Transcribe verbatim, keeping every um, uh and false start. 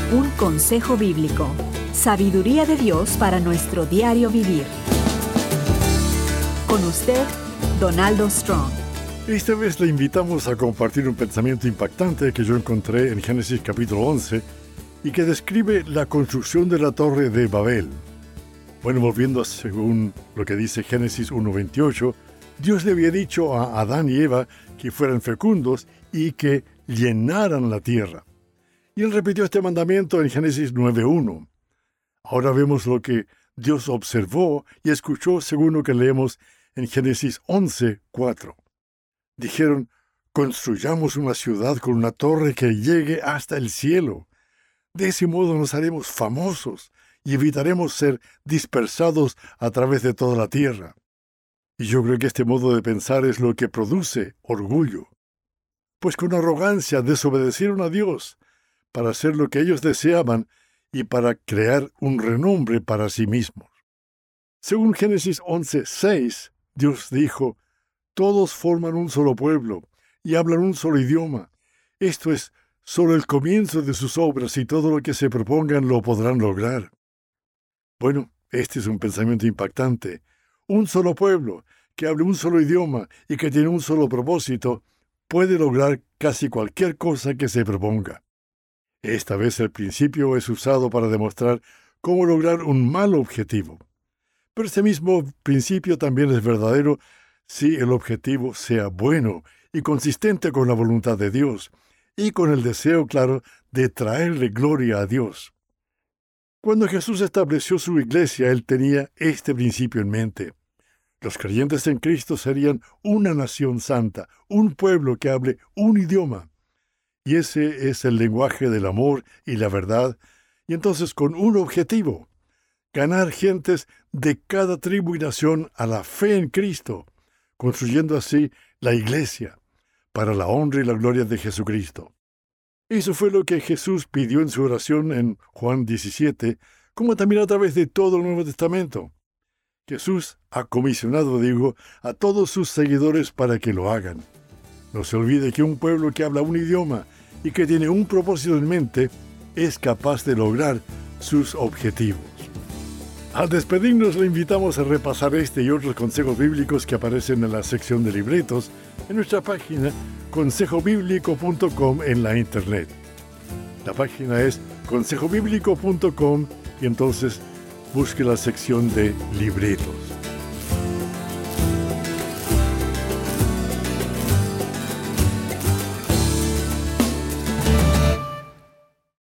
Un consejo bíblico. Sabiduría de Dios para nuestro diario vivir. Con usted, Donaldo Strong. Esta vez le invitamos a compartir un pensamiento impactante que yo encontré en Génesis capítulo once y que describe la construcción de la Torre de Babel. Bueno, volviendo a según lo que dice Génesis uno veintiocho, Dios le había dicho a Adán y Eva que fueran fecundos y que llenaran la tierra. Y él repitió este mandamiento en Génesis nueve uno. Ahora vemos lo que Dios observó y escuchó según lo que leemos en Génesis once cuatro. Dijeron, construyamos una ciudad con una torre que llegue hasta el cielo. De ese modo nos haremos famosos y evitaremos ser dispersados a través de toda la tierra. Y yo creo que este modo de pensar es lo que produce orgullo. Pues con arrogancia desobedecieron a Dios para hacer lo que ellos deseaban y para crear un renombre para sí mismos. Según Génesis once seis, Dios dijo, todos forman un solo pueblo y hablan un solo idioma. Esto es solo el comienzo de sus obras y todo lo que se propongan lo podrán lograr. Bueno, este es un pensamiento impactante. Un solo pueblo que hable un solo idioma y que tiene un solo propósito puede lograr casi cualquier cosa que se proponga. Esta vez el principio es usado para demostrar cómo lograr un mal objetivo. Pero este mismo principio también es verdadero si el objetivo sea bueno y consistente con la voluntad de Dios y con el deseo claro de traerle gloria a Dios. Cuando Jesús estableció su iglesia, Él tenía este principio en mente. Los creyentes en Cristo serían una nación santa, un pueblo que hable un idioma. Y ese es el lenguaje del amor y la verdad, y entonces con un objetivo, ganar gentes de cada tribu y nación a la fe en Cristo, construyendo así la iglesia para la honra y la gloria de Jesucristo. Eso fue lo que Jesús pidió en su oración en Juan diecisiete, como también a través de todo el Nuevo Testamento. Jesús ha comisionado, digo, a todos sus seguidores para que lo hagan. No se olvide que un pueblo que habla un idioma y que tiene un propósito en mente es capaz de lograr sus objetivos. Al despedirnos, le invitamos a repasar este y otros consejos bíblicos que aparecen en la sección de libretos en nuestra página consejo bíblico punto com en la internet. La página es consejo bíblico punto com y entonces busque la sección de libretos.